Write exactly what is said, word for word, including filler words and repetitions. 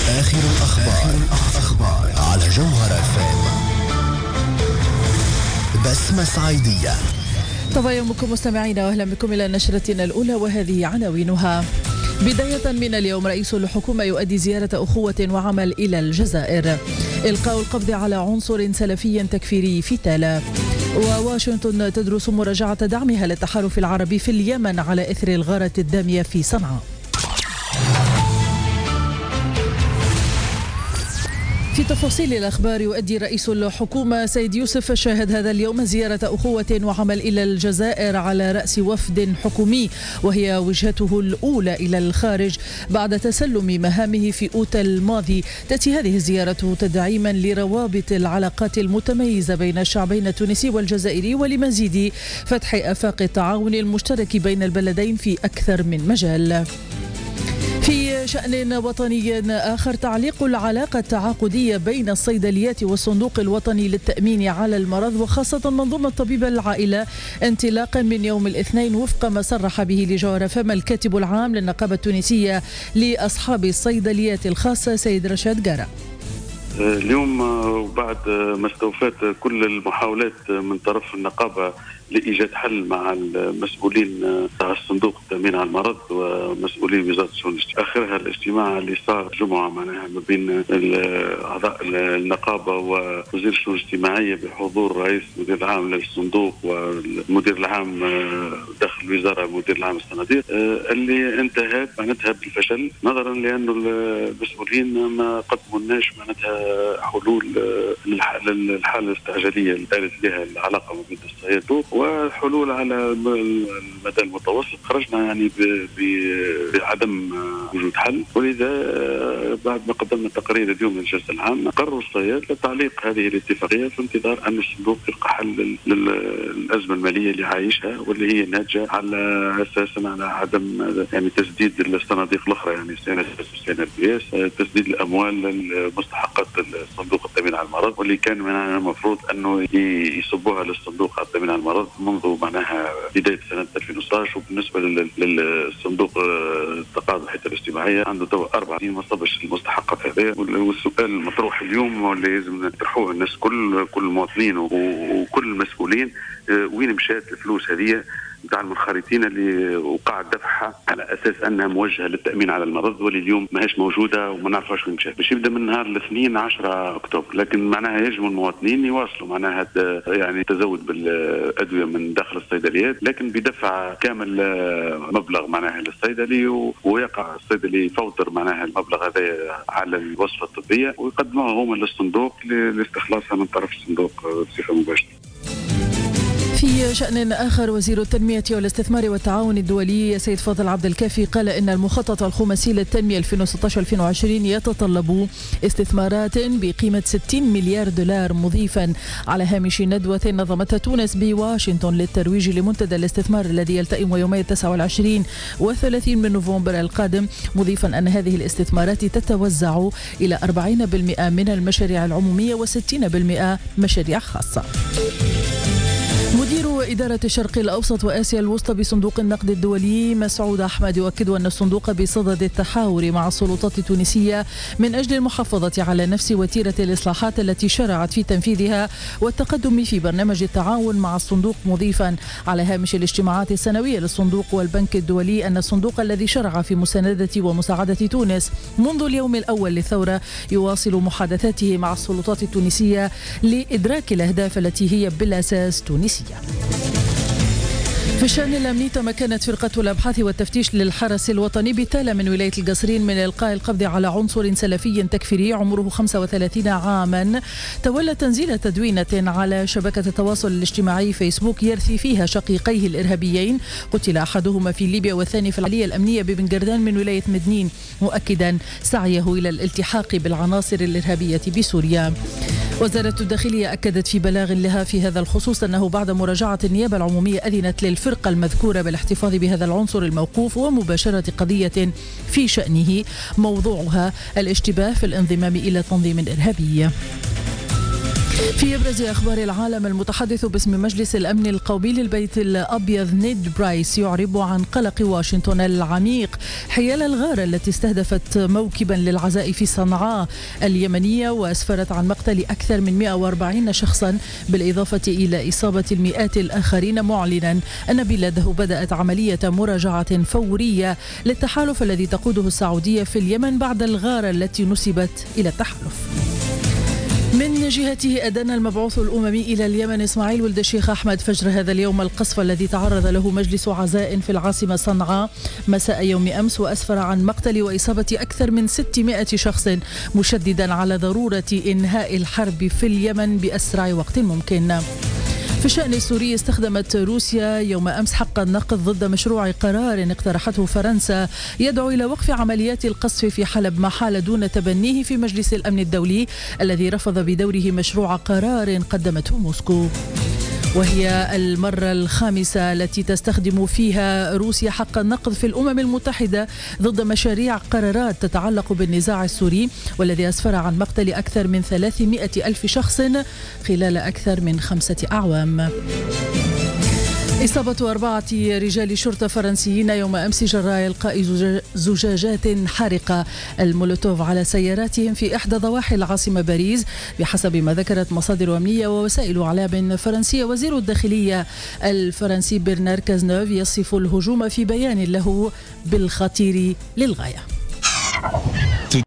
آخر الأخبار, الأخبار على جوهرة اف ام. بسمة صعيدية. طبعا يومكم مستمعين، واهلا بكم الى نشرتنا الاولى وهذه عناوينها. بداية من اليوم رئيس الحكومة يؤدي زيارة أخوة وعمل إلى الجزائر. إلقاء القبض على عنصر سلفي تكفيري في تالا. وواشنطن تدرس مراجعة دعمها للتحالف العربي في اليمن على إثر الغارة الدامية في صنعاء. في تفاصيل الأخبار، يؤدي رئيس الحكومة سيد يوسف الشاهد هذا اليوم زيارة أخوة وعمل إلى الجزائر على رأس وفد حكومي، وهي وجهته الأولى إلى الخارج بعد تسلم مهامه في أوت الماضي. تأتي هذه الزيارة تدعيما لروابط العلاقات المتميزة بين الشعبين التونسي والجزائري ولمزيد فتح آفاق التعاون المشترك بين البلدين في أكثر من مجال. في شأن وطني آخر، تعليق العلاقة التعاقدية بين الصيدليات والصندوق الوطني للتأمين على المرض وخاصة منظومة طبيب العائلة انطلاقا من يوم الاثنين، وفق ما صرح به لجوهرة اف ام الكاتب العام للنقابة التونسية لأصحاب الصيدليات الخاصة سيد رشاد قارة. اليوم وبعد ما استوفت كل المحاولات من طرف النقابة لإيجاد حل مع المسؤولين تاع الصندوق التأمين على المرض ومسؤولين وزارة الشؤون الاجتماعية، آخرها الاجتماع اللي صار جمعة معناها ما بين أعضاء النقابة ووزير الشؤون الاجتماعية بحضور رئيس المدير العام للصندوق والمدير العام داخل الوزارة المدير العام الصناديق، اللي انتهت معناتها بالفشل نظرا لأنه المسؤولين ما قدموا لناش معناتها حلول للحالة الاستعجالية اللي دارت بها العلاقة ما بين الصيادلة وحلول على المدى المتوسط. خرجنا يعني بعدم وجود حل، ولذا بعد ما قدمنا تقرير اليوم للجلسة العامة قرروا الصيادلة تعليق هذه الاتفاقية في انتظار أن الصندوق يلقى حل للأزمة المالية اللي عايشها واللي هي ناتجة على أساسا على عدم يعني تسديد الصناديق الأخرى، يعني سنة سنة البياس تسديد الأموال لمستحقات الصندوق التأمين على المرض، واللي كان معناها المفروض أنه يصبوها للصندوق التأمين على المرض منذ معناها بداية سنة ألفين وستة عشر. وبالنسبة للصندوق التقاعد الحياة الاجتماعية عنده تو أربع سنين ما صبش المستحقات هذه. والسؤال المطروح اليوم واللي لازم نطرحوه الناس كل كل المواطنين وكل المسؤولين، وين مشات الفلوس هذه نتاع المنخرطين اللي وقع دفعها على اساس انها موجهه للتامين على المرض، واللي اليوم ماهيش موجوده وما نعرفوش وين مشات. باش يبدا من نهار الاثنين عشرة اكتوبر، لكن معناها يجب المواطنين يواصلوا معناها يعني التزود بالادويه من داخل الصيدليات، لكن بدفع كامل مبلغ معناها للصيدلي، ويقع الصيدلي يفوتر معناها المبلغ هذا على الوصفه الطبيه ويقدموها هما للصندوق لاستخلاصها من طرف الصندوق بصفه مباشره. في شأن آخر، وزير التنمية والاستثمار والتعاون الدولي سيد فاضل عبد الكافي قال إن المخطط الخماسي للتنمية ألفين وستة عشر ألفين وعشرين يتطلب استثمارات بقيمة ستين مليار دولار، مضيفا على هامش ندوة نظمتها تونس بواشنطن للترويج لمنتدى الاستثمار الذي يلتئم يومي التاسع والعشرين والثلاثين من نوفمبر القادم، مضيفا أن هذه الاستثمارات تتوزع إلى أربعين بالمئة من المشاريع العمومية وستين بالمئة مشاريع خاصة. مدير إدارة الشرق الأوسط وآسيا الوسطى بصندوق النقد الدولي مسعود أحمد يؤكد أن الصندوق بصدد التحاور مع السلطات التونسية من أجل المحافظة على نفس وتيرة الإصلاحات التي شرعت في تنفيذها والتقدم في برنامج التعاون مع الصندوق، مضيفا على هامش الاجتماعات السنوية للصندوق والبنك الدولي أن الصندوق الذي شرع في مساندة ومساعدة تونس منذ اليوم الأول للثورة يواصل محادثاته مع السلطات التونسية لإدراك الأهداف التي هي بالأساس تونسية. في الشأن الأمني، تمكنت فرقة الأبحاث والتفتيش للحرس الوطني بتالة من ولاية القصرين من إلقاء القبض على عنصر سلفي تكفيري عمره خمسة وثلاثين عاما تولى تنزيل تدوينة على شبكة التواصل الاجتماعي فيسبوك يرثي فيها شقيقيه الإرهابيين، قتل أحدهما في ليبيا والثاني في العملية الأمنية ببنجردان من ولاية مدنين، مؤكدا سعيه إلى الالتحاق بالعناصر الإرهابية بسوريا. وزارة الداخلية أكدت في بلاغ لها في هذا الخصوص أنه بعد مراجعة النيابة العمومية أذنت للفرقة المذكورة بالاحتفاظ بهذا العنصر الموقوف ومباشرة قضية في شأنه موضوعها الاشتباه في الانضمام إلى تنظيم إرهابي. في أبرز أخبار العالم، المتحدث باسم مجلس الأمن القومي للبيت الأبيض نيد برايس يعرب عن قلق واشنطن العميق حيال الغارة التي استهدفت موكبا للعزاء في صنعاء اليمنية وأسفرت عن مقتل أكثر من مئة وأربعين شخصا بالإضافة إلى إصابة المئات الآخرين، معلنا أن بلاده بدأت عملية مراجعة فورية للتحالف الذي تقوده السعودية في اليمن بعد الغارة التي نسبت إلى التحالف. من جهته أدان المبعوث الأممي إلى اليمن إسماعيل ولد الشيخ أحمد فجر هذا اليوم القصف الذي تعرض له مجلس عزاء في العاصمة صنعاء مساء يوم أمس، وأسفر عن مقتل وإصابة أكثر من ستمائة شخص، مشددا على ضرورة إنهاء الحرب في اليمن بأسرع وقت ممكن. في الشأن السوري، استخدمت روسيا يوم أمس حق النقض ضد مشروع قرار اقترحته فرنسا يدعو إلى وقف عمليات القصف في حلب، ما حال دون تبنيه في مجلس الأمن الدولي الذي رفض بدوره مشروع قرار قدمته موسكو. وهي المرة الخامسة التي تستخدم فيها روسيا حق النقض في الأمم المتحدة ضد مشاريع قرارات تتعلق بالنزاع السوري، والذي أسفر عن مقتل أكثر من ثلاثمائة ألف شخص خلال أكثر من خمسة أعوام. إصابة أربعة رجال شرطة فرنسيين يوم أمس جراء إلقاء زجاجات حارقة المولوتوف على سياراتهم في إحدى ضواحي العاصمة باريس، بحسب ما ذكرت مصادر أمنية ووسائل إعلام فرنسية. وزير الداخلية الفرنسي برنار كازنوف يصف الهجوم في بيان له بالخطير للغاية.